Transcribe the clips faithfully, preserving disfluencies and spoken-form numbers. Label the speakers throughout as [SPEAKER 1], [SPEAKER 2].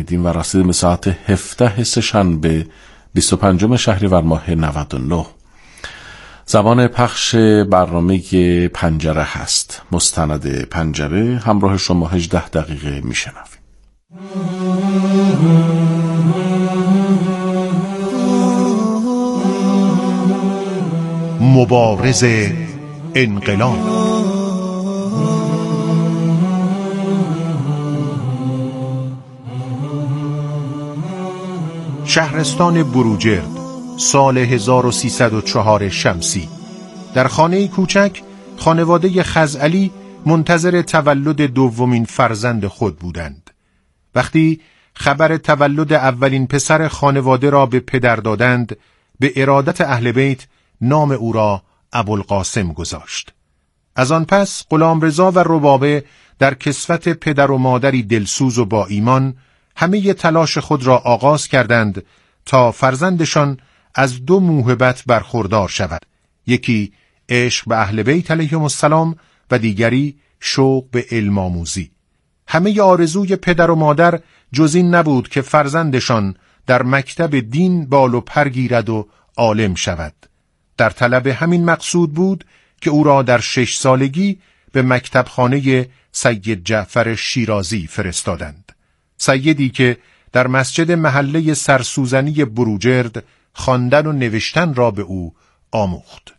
[SPEAKER 1] و رسیدیم به ساعت هفده سه‌شنبه بیست و پنجم شهریور ماه نود و نه. زمان پخش برنامه پنجره هست. مستند پنجره همراه شما هجده دقیقه میشنویم.
[SPEAKER 2] مبارز انقلاب. شهرستان بروجرد، سال هزار و سیصد و چهار شمسی. در خانه کوچک خانواده خزعلی منتظر تولد دومین فرزند خود بودند. وقتی خبر تولد اولین پسر خانواده را به پدر دادند، به ارادت اهل بیت نام او را ابوالقاسم گذاشت. از آن پس غلامرضا و ربابه در کسوت پدر و مادری دلسوز و با ایمان همه تلاش خود را آغاز کردند تا فرزندشان از دو موهبت برخوردار شود، یکی عشق به اهل بیت علیهم السلام و دیگری شوق به علم آموزی. همه آرزوی پدر و مادر جز این نبود که فرزندشان در مکتب دین بال و پر گیرد و عالم شود. در طلب همین مقصود بود که او را در شش سالگی به مکتبخانه سید جعفر شیرازی فرستادند. سیدی که در مسجد محله سرسوزنی بروجرد خواندن و نوشتن را به او آموخت.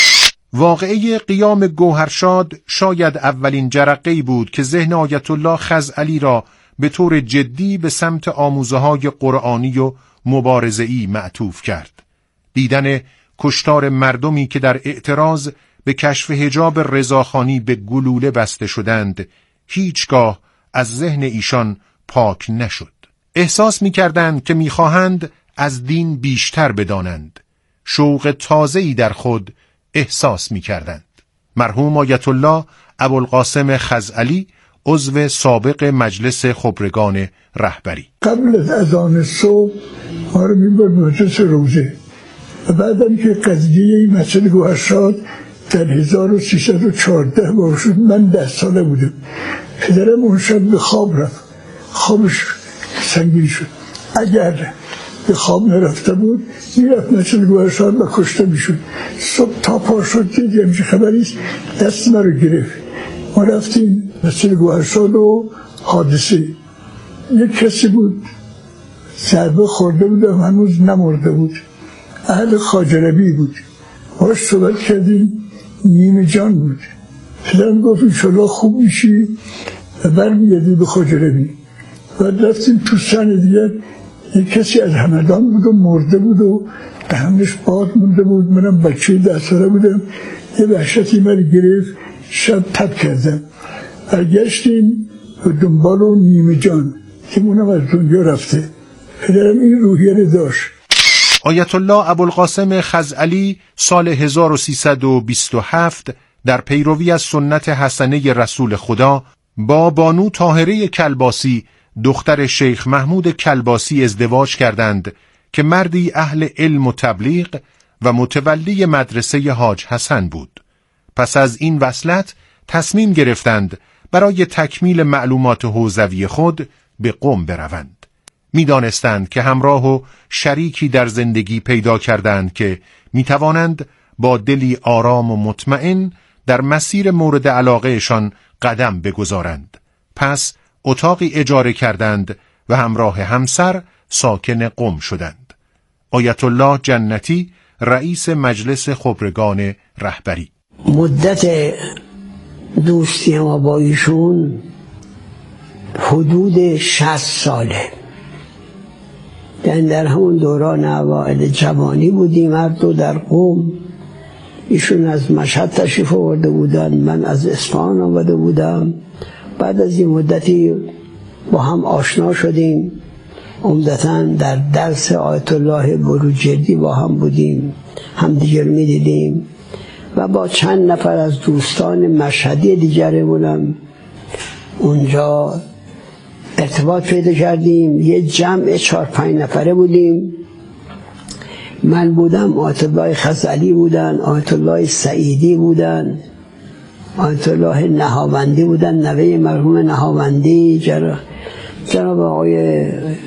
[SPEAKER 2] واقعه قیام گوهرشاد شاید اولین جرقه‌ای بود که ذهن آیت الله خزعلی را به طور جدی به سمت آموزه‌های قرآنی و مبارزه‌ای معطوف کرد. دیدن کشتار مردمی که در اعتراض به کشف حجاب رضاخانی به گلوله بسته شدند هیچگاه از ذهن ایشان پاک نشد. احساس می‌کردند که می‌خواهند از دین بیشتر بدانند. شوق تازه‌ای در خود احساس می‌کردند. مرحوم آیت الله ابوالقاسم خزعلی، عضو سابق مجلس خبرگان رهبری،
[SPEAKER 3] قبل از اذان صبح ما رو می‌برد مجلس روزه و بعدم که قضیه مسجد گوهرشاد در هزار و سیصد و چهارده بار شد، من ده ساله بودم. پدرم اون شب به خواب رفت، خوابش سنگین شد. اگر به خواب نرفته بود میرفت مسجد گوهرشاد و کشته میشد. صبح تا پا شد دید همچه خبریست، دست ما رو گرفت. ما رفتیم مسجد گوهرشاد و حادثه یک کسی بود ضربه خورده بود و هنوز نمرده بود، اهل خواجربی بود. باش صحبت کردیم، نیمه جان بود. پدرم گفت انشالله خوب میشی و برمیگردی به خواجربی. و رفتیم تو سن دیگر، یک کسی از همدان بود و مرده بود و دهنش باد مونده بود. منم بچه ده ساله بودم، یه وحشتی من گرفت، شب تب کردم. برگشتیم و دنبال و نیمه جان که اونم از دنیا رفته. پدرم این روحیه رو داشت.
[SPEAKER 2] آیت الله ابوالقاسم خزعلی سال هزار و سیصد و بیست و هفت در پیروی از سنت حسنه رسول خدا با بانو طاهره کلباسی، دختر شیخ محمود کلباسی، ازدواج کردند که مردی اهل علم و تبلیغ و متولی مدرسه حاج حسن بود. پس از این وصلت تصمیم گرفتند برای تکمیل معلومات حوزوی خود به قم بروند. می دانستند که همراه و شریکی در زندگی پیدا کردند که می توانند با دلی آرام و مطمئن در مسیر مورد علاقهشان قدم بگذارند. پس اتاقی اجاره کردند و همراه همسر ساکن قم شدند. آیت الله جنتی، رئیس مجلس خبرگان رهبری.
[SPEAKER 4] مدت دوستی ما با ایشون حدود شصت ساله. در همون دوران اوایل جوانی بودیم هر دو در قم. ایشون از مشهد تشریف آورده بودن، من از اصفهان آمده بودم. بعد از این مدتی با هم آشنا شدیم، عمدتاً در درس آیت الله بروجردی با هم بودیم، هم دیگر می دیدیم و با چند نفر از دوستان مشهدی دیگرمونم اونجا ارتباط پیدا کردیم. یه جمع چهار پنج نفره بودیم. من بودم، آیت الله خزعلی بودن، آیت الله سعیدی بودن، آیت الله نهاوندی بودن، نوه مرحوم نهاوندی، جرا جناب آقای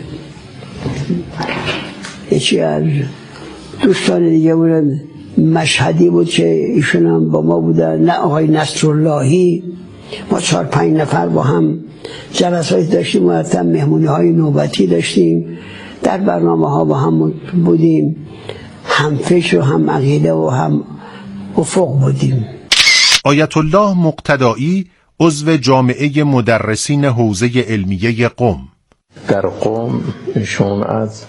[SPEAKER 4] یکی از دوستان دیگه بودن مشهدی بود که ایشون هم با ما بودن، نه آقای نصراللهی. ما چهار پنج نفر با هم جلساتی داشتیم، مرتب مهمونی های نوبتی داشتیم، در برنامه ها با هم بودیم، هم فکر و هم عقیده و هم افق بودیم.
[SPEAKER 2] آیت الله مقتدایی عضو جامعه مدرسین حوزه علمیه قم.
[SPEAKER 5] در قم ایشون از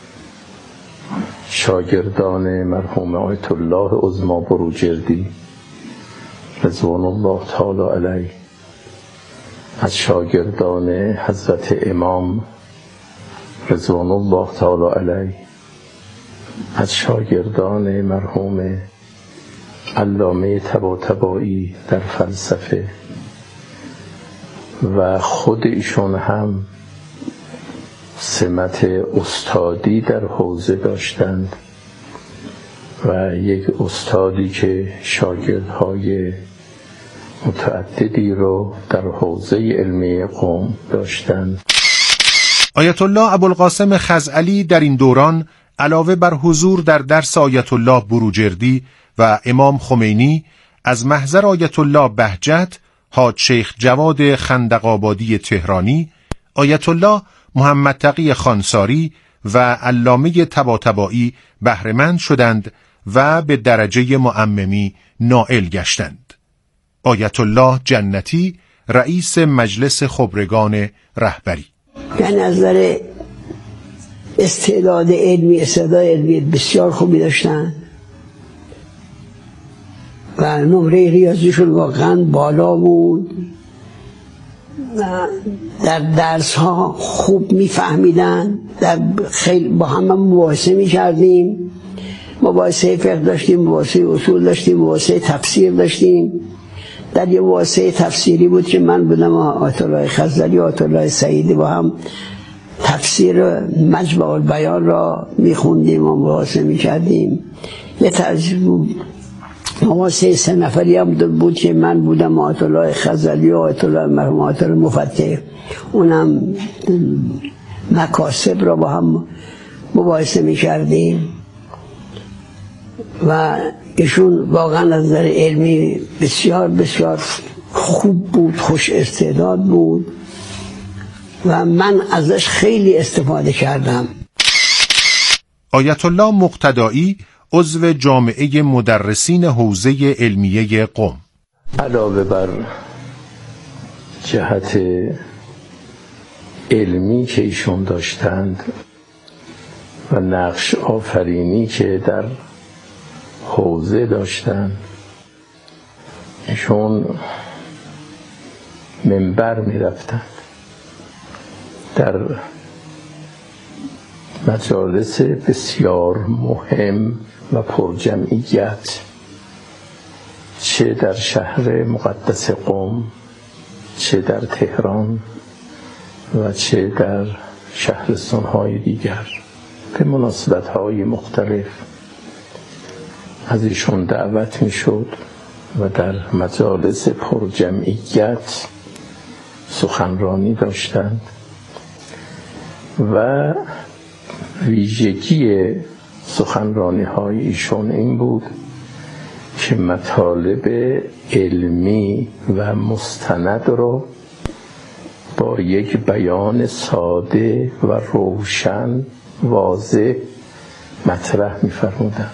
[SPEAKER 5] شاگردان مرحوم آیت الله عظما بروجردی رضوان الله تعالی علیه، از شاگردان حضرت امام رضوان الله تعالی علیه، از شاگردان مرحوم علامه طباطبایی در فلسفه و خود ایشون هم سمت استادی در حوزه داشتند و یک استادی که شاگردهای متعددی رو در حوزه علمی قم داشتند.
[SPEAKER 2] آیت الله ابوالقاسم خزعلی در این دوران علاوه بر حضور در درس آیت الله بروجردی و امام خمینی، از محضر آیت الله بهجت، حاج شیخ جواد خندق‌آبادی تهرانی، آیت الله محمد تقی خانساری و علامه طباطبایی بهره‌مند شدند و به درجه معممی نائل گشتند. آیت الله جنتی رئیس مجلس خبرگان رهبری.
[SPEAKER 4] یعنی از نظر استعداد علمی استعداد علمی بسیار خوبی داشتن و نمره ریاضیشون واقعا بالا بود و در درس ها خوب میفهمیدن. در خیلی با هم مباحثه میکردیم، مباحثه فقه داشتیم، مباحثه اصول داشتیم، مباحثه تفسیر داشتیم. در یه مباحثه تفسیری بود که من بودم آیت الله خزعلی و آیت الله سعیدی با هم تفسیر مجمع البیان را میخوندیم و مباحثه میکردیم. یه تجربه مباحثه سه نفری هم بود که من بودم آیت الله خزعلی و آیت الله مرحوم آیت الله مفتح، اونم مکاسب را با هم مباحثه میکردیم و ایشون واقعا از نظر علمی بسیار بسیار خوب بود، خوش استعداد بود و من ازش خیلی استفاده کردم.
[SPEAKER 2] آیت الله مقتدایی عضو جامعه مدرسین حوزه علمیه قم.
[SPEAKER 5] علاوه بر جهت علمی که ایشون داشتند و نقش آفرینی که در حوزه داشتند، ایشون منبر می رفتند در مجالس بسیار مهم و پرجمعیت، چه در شهر مقدس قم، چه در تهران و چه در شهرستان‌های دیگر، به مناسبت‌های مختلف از ایشون دعوت می‌شد و در مجالس پرجمعیت سخنرانی داشتند و ویژگی سخنرانی های ایشون این بود که مطالب علمی و مستند رو با یک بیان ساده و روشن واضح مطرح می‌فرمودند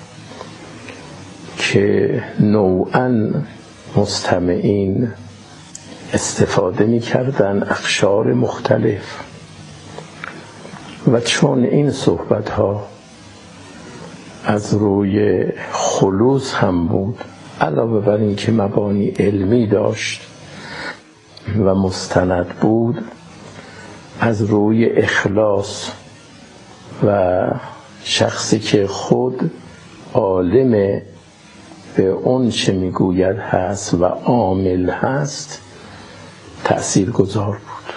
[SPEAKER 5] که نوعاً مستمعین استفاده می‌کردند اقشار مختلف و چون این صحبت‌ها از روی خلوص هم بود، علاوه بر این که مبانی علمی داشت و مستند بود، از روی اخلاص و شخصی که خود عالم به اون چه میگوید هست و عامل هست تأثیر گذار بود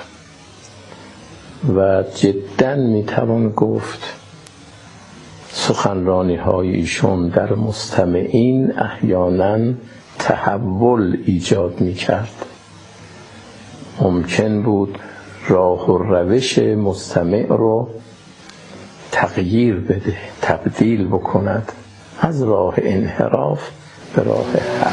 [SPEAKER 5] و جداً میتوان گفت سخنرانی های ایشون در مستمعین احیانا تحول ایجاد میکرد. ممکن بود راه و روش مستمع رو تغییر بده، تبدیل بکند از راه انحراف به راه حق.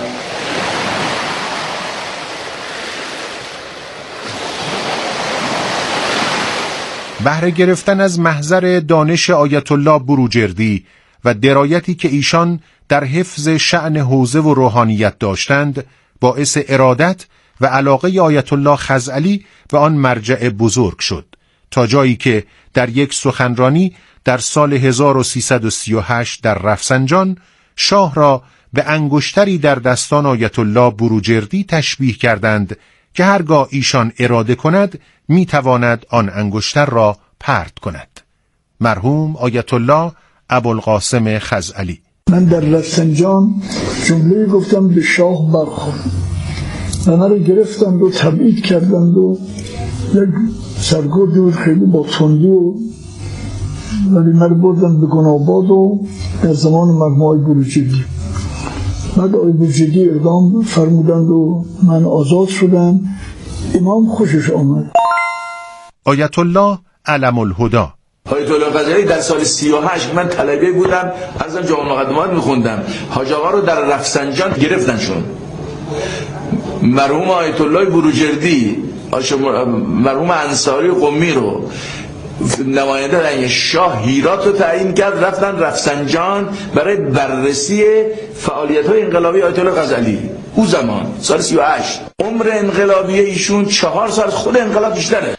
[SPEAKER 2] بهره گرفتن از محضر دانش آیت الله بروجردی و درایتی که ایشان در حفظ شأن حوزه و روحانیت داشتند باعث ارادت و علاقه آیت الله خزعلی به آن مرجع بزرگ شد، تا جایی که در یک سخنرانی در سال هزار و سیصد و سی و هشت در رفسنجان شاه را به انگشتری در دستان آیت الله بروجردی تشبیه کردند که هرگاه ایشان اراده کند میتواند آن انگشتر را پرت کند. مرحوم آیت الله ابوالقاسم خزعلی:
[SPEAKER 3] من در رفسنجان جمله گفتم به شاه برخورد و من رو گرفتند و تبعید کردند و یک سرگردی بود خیلی با تندی و ولی من رو بردن به گناباد و در زمان مجموعه بروجردی. بعد آقای بروجردی اعدام فرمودند و من آزاد شدم. امام خوشش آمد.
[SPEAKER 2] آیت الله علم الهدی:
[SPEAKER 6] آیت الله خزعلی در سال سی و هشت من طلبه بودم، ازم جامع مقدمات میخوندم، حاج آقا رو در رفسنجان گرفتنشون. مرحوم آیت الله بروجردی، مرحوم انصاری قمی رو نماینده در شاه هیرات رو تعیین کرد، رفتن رفسنجان برای بررسی فعالیت‌های انقلابی آیت الله خزعلی. او زمان سال سی و هشت عمر انقلابی ایشون چهار سال، خود انقلاب بیشتره.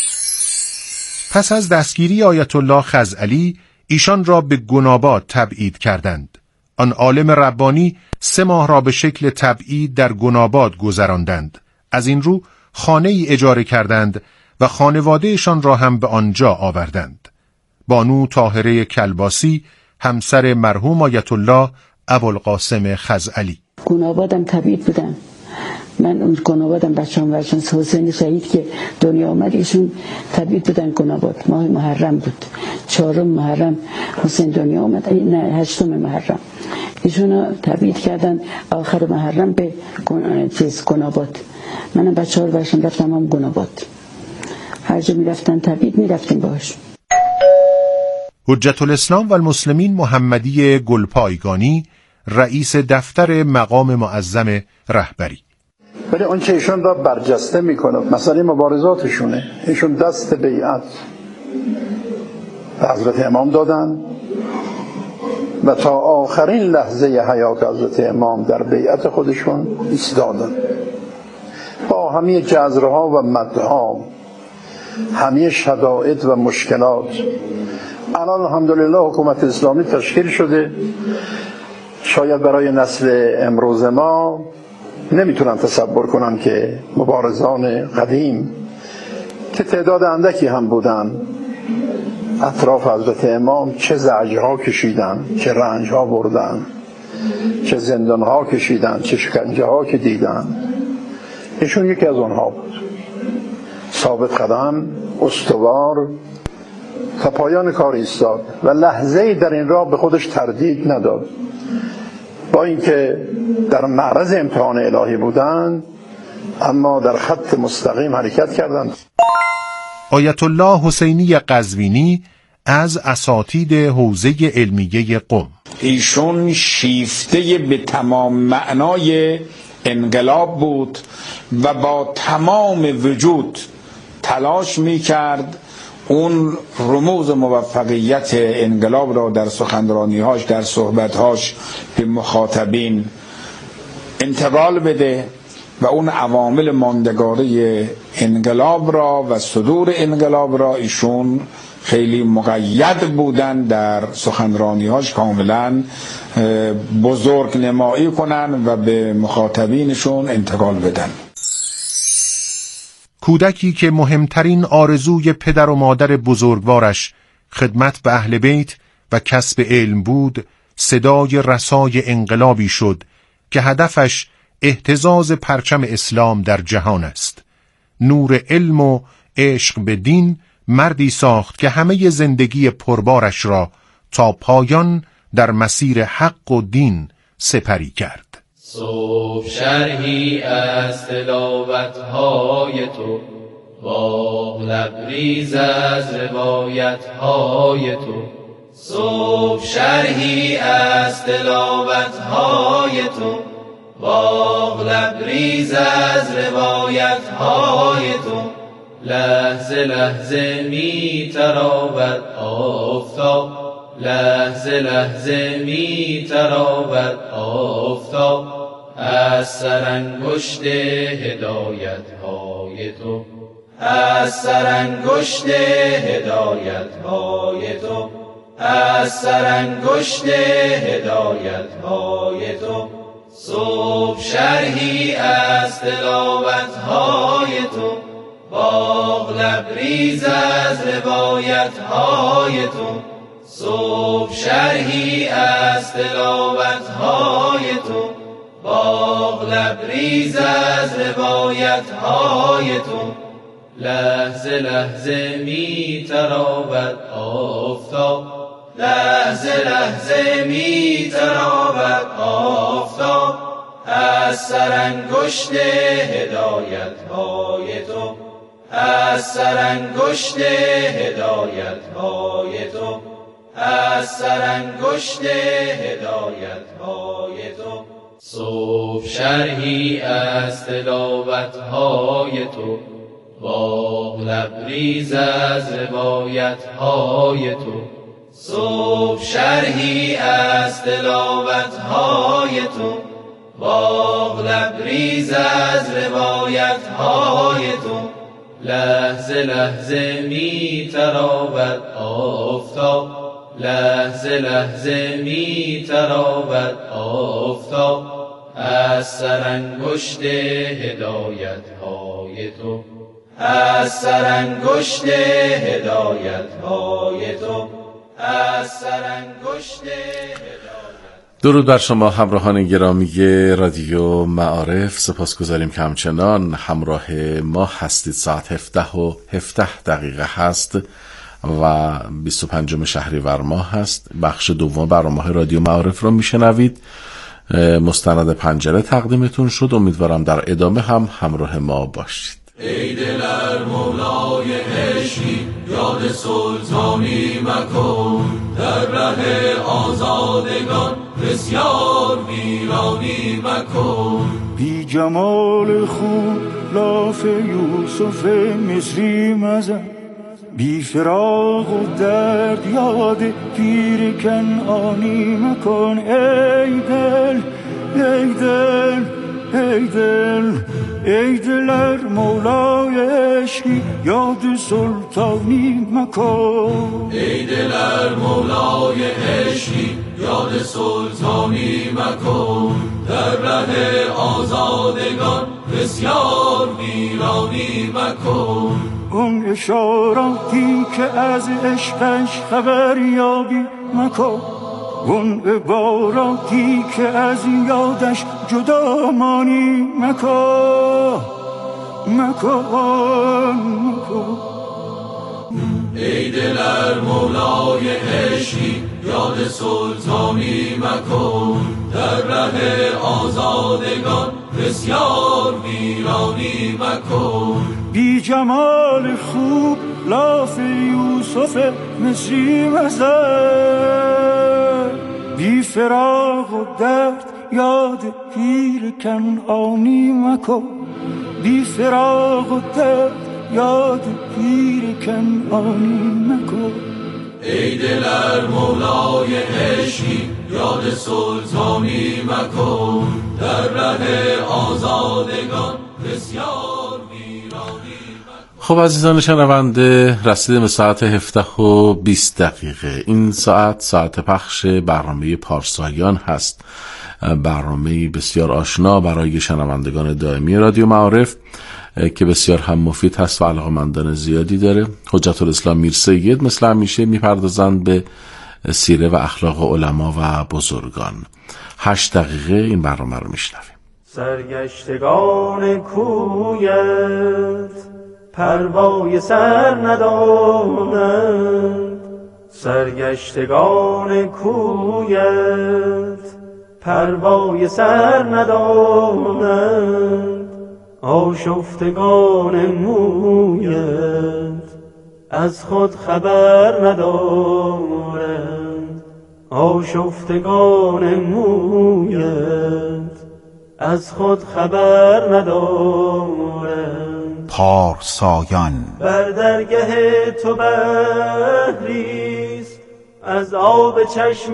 [SPEAKER 2] پس از دستگیری آیت الله خزعلی ایشان را به گناباد تبعید کردند. آن عالم ربانی سه ماه را به شکل تبعید در گناباد گذراندند. از این رو خانه ای اجاره کردند و خانوادهشان را هم به آنجا آوردند. بانو طاهره کلباسی، همسر مرحوم آیت الله ابوالقاسم خزعلی:
[SPEAKER 7] گنابادم تبعید بودم. من اون گنابادم بچه‌ام ورشان حسین شهید که دنیا آمد ایشون تبعید بودن گناباد. ماه محرم بود، چهارم محرم حسین دنیا آمد، نه هشتم محرم. ایشون تبعید کردن آخر محرم به چیز گناباد. منم بچه‌ها رو ورشان رفتم هم گناباد. هر جا میرفتن تبعید میرفتیم باش.
[SPEAKER 2] حجت الاسلام و المسلمین محمدی گلپایگانی، رئیس دفتر مقام معظم رهبری:
[SPEAKER 8] ولی اون که ایشون را برجسته میکنه مسئله مبارزاتشونه. ایشون دست بیعت به حضرت امام دادن و تا آخرین لحظه حیات حضرت امام در بیعت خودشون ایستادن با همه جزرها و مدها، همه شدائد و مشکلات. الان الحمدلله حکومت اسلامی تشکیل شده. شاید برای نسل امروز ما نمیتونن تصور کنن که مبارزان قدیم که تعداد اندکی هم بودن اطراف حضرت امام چه زجرها کشیدن، چه رنجها بردن، چه زندانها کشیدن، چه شکنجه ها که دیدن. ایشون یکی از اونها بود، ثابت قدم، استوار، تا پایان کار ایستاد و لحظه‌ای در این راه به خودش تردید نداد. با اینکه در معرض امتحان الهی بودند اما در خط مستقیم حرکت کردند.
[SPEAKER 2] آیت الله حسینی قزوینی از اساتید حوزه علمیه قم:
[SPEAKER 9] ایشون شیفته به تمام معنای انقلاب بود و با تمام وجود تلاش می‌کرد اون رموز موفقیت انقلاب را در سخنرانی‌هاش، در صحبت‌هاش به مخاطبین انتقال بده و اون عوامل ماندگاری انقلاب را و صدور انقلاب را ایشون خیلی مقید بودن در سخنرانی‌هاش کاملا بزرگ نمایی کنن و به مخاطبینشون انتقال بدن.
[SPEAKER 2] کودکی که مهمترین آرزوی پدر و مادر بزرگوارش خدمت به اهل بیت و کسب علم بود، صدای رسای انقلابی شد که هدفش اهتزاز پرچم اسلام در جهان است. نور علم و عشق به دین مردی ساخت که همه زندگی پربارش را تا پایان در مسیر حق و دین سپری کرد.
[SPEAKER 10] صبح شرحی از تلاوت‌های تو، باغ لبریز از روایت های تو، صبح شرحی از تلاوت های تو. باغ لبریز از روایت های تو، لحظه لحظه می تراود آفتاب، لحظه لحظه می تراود آفتاب از سرانگشت هدایت های تو، از سرانگشت هدایت های تو، از سرانگشت هدایت های تو. صبح شرحی از تلاوت های تو، باغ لبریز از روایت های تو. صبح شرحی از تلاوت های تو، باغ لبریز از روایت های تو. لحظه لحظه می تراود آفتاب، لحظه لحظه می تراود آفتاب از سرانگشت هدایت های تو، از سرانگشت هدایت های تو، از سرانگشت هدایت های تو. صبح شرحی از تلاوت های تو، باغ لبریز از روایت های تو. صبح شرحی از تلاوت های تو، باغ لبریز از روایت های تو. لحظه لحظه می تراود آفتاب، لحظه لحظه می تراود آفتاب از سرانگشت هدایت های تو، از سرانگشت هدایت های تو، از سرانگشت هدایت.
[SPEAKER 1] درود بر شما همراهان گرامی رادیو معارف، سپاسگزاریم که همچنان همراه ما هستید. ساعت هفده و هفده دقیقه هست و بیست و پنجم شهریور ماه هست. بخش دوم برنامه رادیو معارف رو میشنوید. مستند پنجره تقدیمتون شد. امیدوارم در ادامه هم همراه ما باشید.
[SPEAKER 10] ای دلر مولای عشقی، یاد سلطانی مکن، در ره آزادگان بسیار ویرانی مکن.
[SPEAKER 11] بی جمال خوب لاف یوسف مصری مزن، بی فراق و درد یاد پیر کنعانی مکن. ای دل ای دل ای دل ای دلر مولای عشقی، یاد سلطانی مکن.
[SPEAKER 10] ای دلر مولای عشقی، یاد سلطانی مکن، در ره آزادگان بسیار ویرانی مکن.
[SPEAKER 11] اون اشاراتی که از عشقش خبر یابی مکن، اون عباراتی که از یادش جدا مانی مکن مکن مکن.
[SPEAKER 10] ای دلر مولای عشقی، یاد سلطانی مکن، در ره آزادگان بسیار ویرانی مکن.
[SPEAKER 11] بی جمال خوب لاف یوسف مصری مزن، بی فراق و درد یاد پیر کنعانی مکن. بی فراق و درد یاد پیر کنعانی مکن.
[SPEAKER 10] ای دلر مولای عشقی، یاد سلطانی مکن، در ره آزادگان بسیار ویرانی مکن.
[SPEAKER 1] خب عزیزان شنونده، رسیدیم به ساعت هفده و بیست دقیقه. این ساعت ساعت پخش برنامه پارسایان هست، برنامه بسیار آشنا برای شنوندگان دائمی رادیو معارف که بسیار هم مفید هست و علاقه‌مندان زیادی داره. حجت الاسلام میر سید مثل همیشه میپردازند به سیره و اخلاق علما و بزرگان. هشت دقیقه این برنامه رو میشنویم.
[SPEAKER 12] سرگشتگان کویت پروای سر ندانند، سرگشتگان کویت پروای سر ندانند. آشفتگان مویت از خود خبر ندارند. آشفتگان مویت از خود خبر ندارند.
[SPEAKER 13] پارسایان
[SPEAKER 12] بر درگه تو بحریست از آب چشم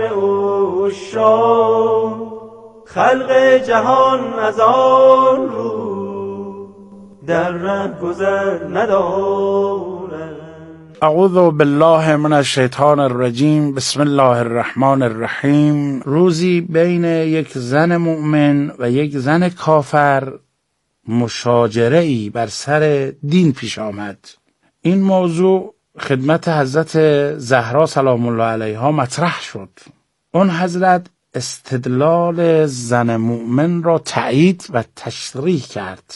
[SPEAKER 12] عشاق، خلق جهان از آن رو در ره گذر ندارند.
[SPEAKER 14] اعوذ بالله من الشیطان الرجیم. بسم الله الرحمن الرحیم. روزی بین یک زن مؤمن و یک زن کافر مشاجره‌ای بر سر دین پیش آمد. این موضوع خدمت حضرت زهرا سلام الله علیها مطرح شد. اون حضرت استدلال زن مؤمن را تایید و تشریح کرد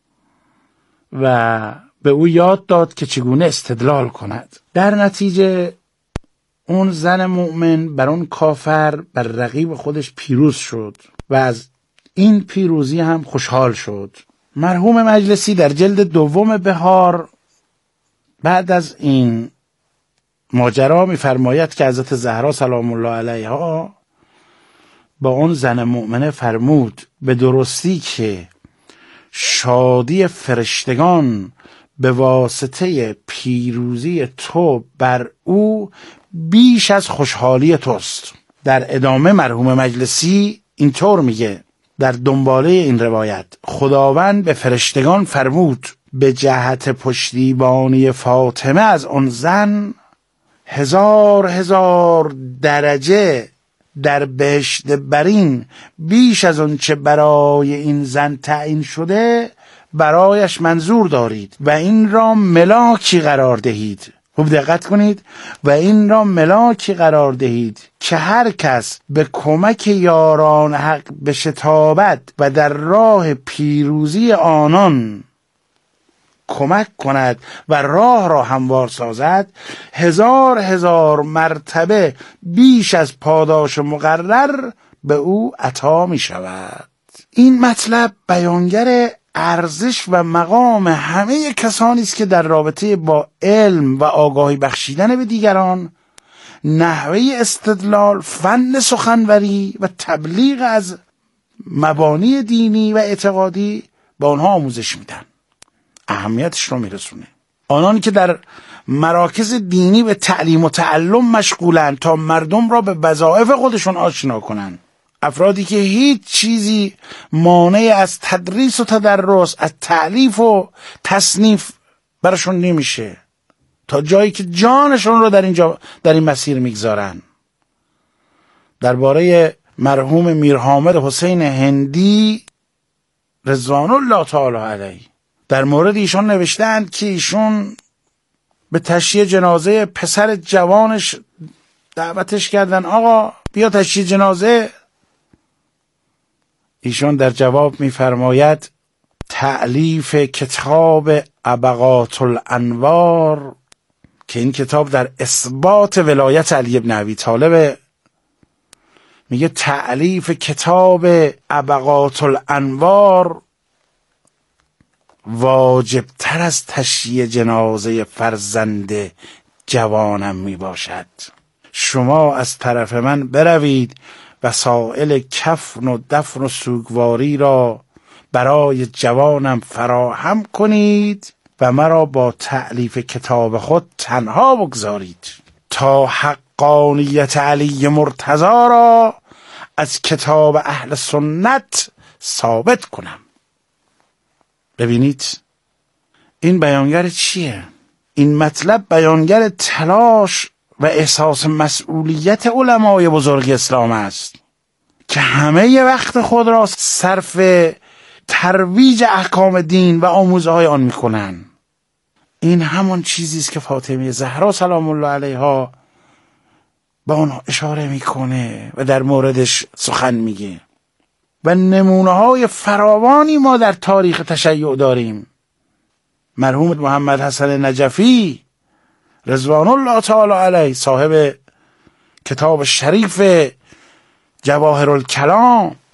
[SPEAKER 14] و به او یاد داد که چگونه استدلال کند. در نتیجه اون زن مؤمن بر اون کافر بر رقیب خودش پیروز شد و از این پیروزی هم خوشحال شد. مرحوم مجلسی در جلد دوم بهار بعد از این ماجرا می‌فرماید که حضرت زهرا سلام الله علیها با اون زن مؤمنه فرمود به درستی که شادی فرشتگان به واسطه پیروزی تو بر او بیش از خوشحالی توست. در ادامه مرحوم مجلسی اینطور میگه در دنباله این روایت: خداوند به فرشتگان فرمود به جهت پشتیبانی فاطمه از آن زن هزار هزار درجه در بهشت برین بیش از اون چه برای این زن تعیین شده برایش منظور دارید و این را ملاکی قرار دهید. خوب دقت کنید. و این را ملاکی قرار دهید که هر کس به کمک یاران حق بشتابد و در راه پیروزی آنان کمک کند و راه را هموار سازد هزار هزار مرتبه بیش از پاداش مقرر به او عطا می شود. این مطلب بیانگر ارزش و مقام همه کسانی است که در رابطه با علم و آگاهی بخشیدن به دیگران، نحوه استدلال، فن سخنوری و تبلیغ از مبانی دینی و اعتقادی با آنها آموزش میدن، اهمیتش رو میرسونه. آنان که در مراکز دینی به تعلیم و تعلم مشغولن تا مردم را به وظایف خودشون آشنا کنن، افرادی که هیچ چیزی مانع از تدریس و تدرس، از تألیف و تصنیف براشون نمیشه، تا جایی که جانشون رو در اینجا در این مسیر میگذارن. درباره مرحوم میر حامد حسین هندی رضوان الله تعالی علیه در مورد ایشون نوشتند که ایشون به تشییع جنازه پسر جوانش دعوتش کردن، آقا بیا تشییع جنازه. ایشون در جواب می‌فرماید تألیف کتاب ابقات الانوار که این کتاب در اثبات ولایت علی بن ابی طالب، میگه تألیف کتاب ابقات الانوار واجب تر از تشییع جنازه فرزند جوانم می باشد. شما از طرف من بروید وسائل کفن و دفن و سوگواری را برای جوانم فراهم کنید و مرا با تألیف کتاب خود تنها بگذارید تا حقانیت علی مرتضی را از کتاب اهل سنت ثابت کنم. ببینید این بیانگر چیه؟ این مطلب بیانگر تلاش و احساس مسئولیت علمای بزرگ اسلام است که همه وقت خود را صرف ترویج احکام دین و آموزهای آن میکنن. این همون چیزی است که فاطمه زهرا سلام الله علیها با اون اشاره میکنه و در موردش سخن میگه. و نمونه های فراوانی ما در تاریخ تشیع داریم. مرحوم محمد حسن نجفی رضوان الله تعالی علیه صاحب کتاب شریف جواهر الکلام،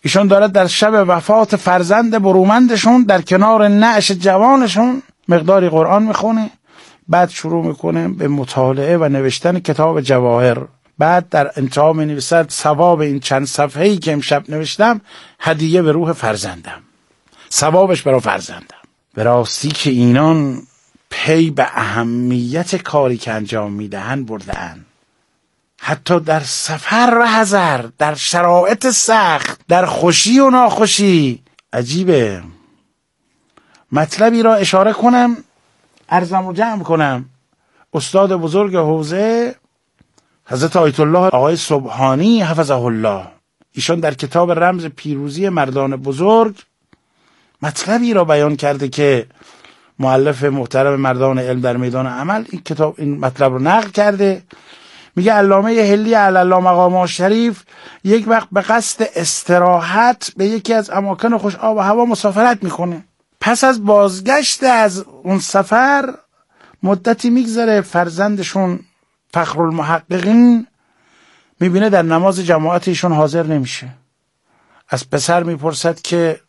[SPEAKER 14] ایشون داره در شب وفات فرزند برومندشون در کنار نعش جوانشون مقداری قرآن میخونه، بعد شروع میکنه به مطالعه و نوشتن کتاب جواهر. بعد در انتها می نویسد ثواب این چند صفحه‌ای که امشب نوشتم هدیه به روح فرزندم، ثوابش برای فرزندم. به راستی که اینان پی به اهمیت کاری که انجام میدهن برده‌اند، حتی در سفر و حضر، در شرایط سخت، در خوشی و ناخوشی. عجیبه. مطلبی را اشاره کنم، عرضم رو جمع کنم. استاد بزرگ حوزه حضرت آیت الله آقای سبحانی حفظه الله، ایشان در کتاب رمز پیروزی مردان بزرگ مطلبی را بیان کرده که مؤلف محترم مردان علم در میدان عمل این کتاب این مطلب رو نقل کرده. میگه علامه هلی علی الله مقامه شریف یک وقت به قصد استراحت به یکی از اماکن خوش آب و هوا مسافرت میکنه. پس از بازگشت از اون سفر مدتی میگذره، فرزندشون فخرالمحققین میبینه در نماز جماعت ایشون حاضر نمیشه. از پسر میپرسد که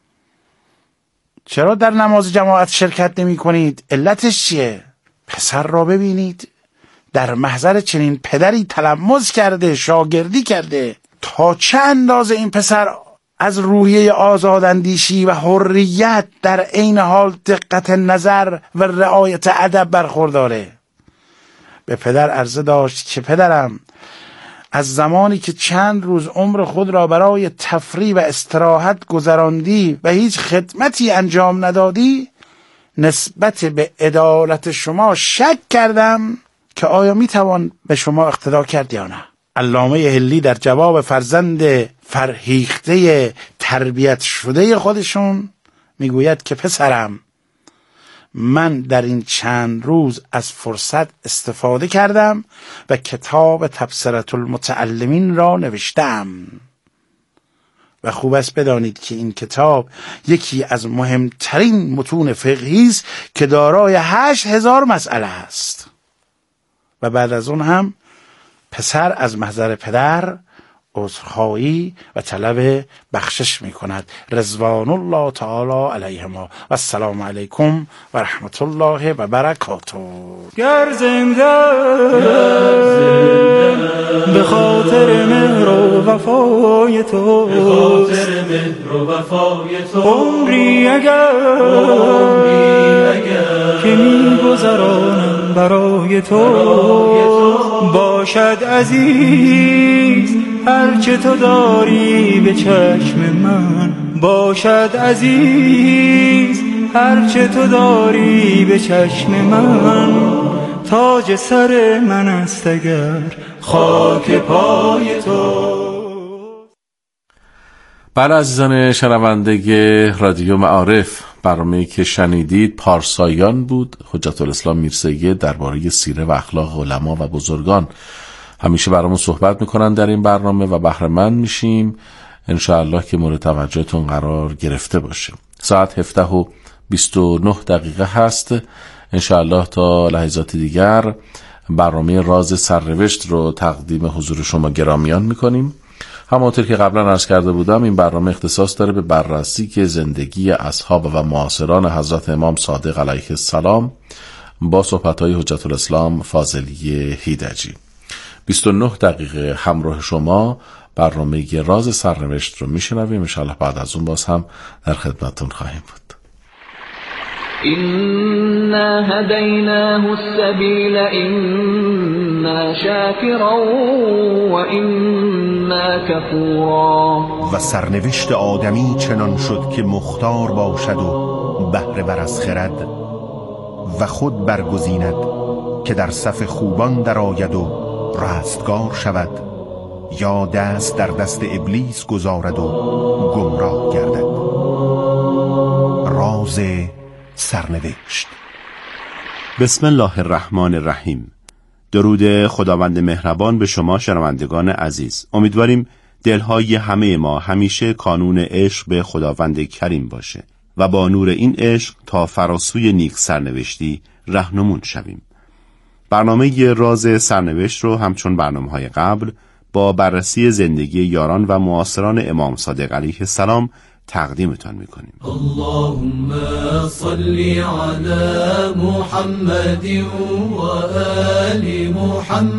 [SPEAKER 14] چرا در نماز جماعت شرکت نمی کنید؟ علتش چیه؟ پسر را ببینید در محضر چنین پدری تلمذ کرده، شاگردی کرده. تا چه اندازه این پسر از روحیه آزاداندیشی و حریت در عین حال دقت نظر و رعایت ادب برخورداره. به پدر عرضه داشت که پدرم، از زمانی که چند روز عمر خود را برای تفریح و استراحت گذراندی و هیچ خدمتی انجام ندادی، نسبت به عدالت شما شک کردم که آیا میتوان به شما اقتدا کرد یا نه. علامه هلی در جواب فرزند فرهیخته تربیت شده خودشون میگوید که پسرم، من در این چند روز از فرصت استفاده کردم و کتاب تبصره المتعلمین را نوشتم و خوب است بدانید که این کتاب یکی از مهمترین متون فقهی است که دارای هشت هزار مسئله است. و بعد از اون هم پسر از محضر پدر عذرخواهی و طلب بخشش می کند. رضوان الله تعالی علیهما و السلام علیکم و رحمت الله و برکاته.
[SPEAKER 11] گر زنده به خاطر مهر و وفای تو،
[SPEAKER 10] به خاطر مهر و وفای تو،
[SPEAKER 11] عمری اگر که می گذرانم برای تو، باشد عزیز هرچه تو داری به چشم من، باشد عزیز هرچه تو داری به چشم من، تاج سر من است اگر خاک پای تو.
[SPEAKER 1] بله عزیزان شنونده رادیو معارف، برنامه‌ای که شنیدید پارسایان بود. حجت الاسلام میرسیه درباره سیره و اخلاق علما و بزرگان همیشه برامون صحبت میکنن در این برنامه و بهره مند میشیم. انشاءالله که مورد توجهتون قرار گرفته باشه. ساعت هفده و بیست و نه دقیقه هست. انشاءالله تا لحظات دیگر برنامه راز سرنوشت رو تقدیم حضور شما گرامیان میکنیم. همانطور که قبلا عرض کرده بودم این برنامه اختصاص داره به بررسی که زندگی اصحاب و معاصران حضرت امام صادق علیه السلام با صحبت‌های حجت الاسلام فاضلی هیدجی. بیست و نه دقیقه همراه شما برنامه راز سرنوشت رو میشنویم. انشاءالله بعد از اون باز هم در خدمتتون خواهیم بود.
[SPEAKER 13] إنا هديناه السبيل إما شاكرا وإما كفورا.
[SPEAKER 2] و سرنوشت آدمی چنان شد که مختار باشد و بهره بر از خرد و خود برگزیند که در صف خوبان درآید و رستگار شود، یا دست در دست ابلیس گذارد و گمراه گردد. راز سرنوشت.
[SPEAKER 15] بسم الله الرحمن الرحیم. درود خداوند مهربان به شما شنوندگان عزیز. امیدواریم دلهای همه ما همیشه کانون عشق به خداوند کریم باشه و با نور این عشق تا فراسوی نیک سرنوشتی رهنمون شویم. برنامه راز سرنوشت رو همچون برنامه‌های قبل با بررسی زندگی یاران و معاصران امام صادق علیه السلام تقدیمتان میکنیم.
[SPEAKER 10] اللهم صل علی محمد و آل محمد.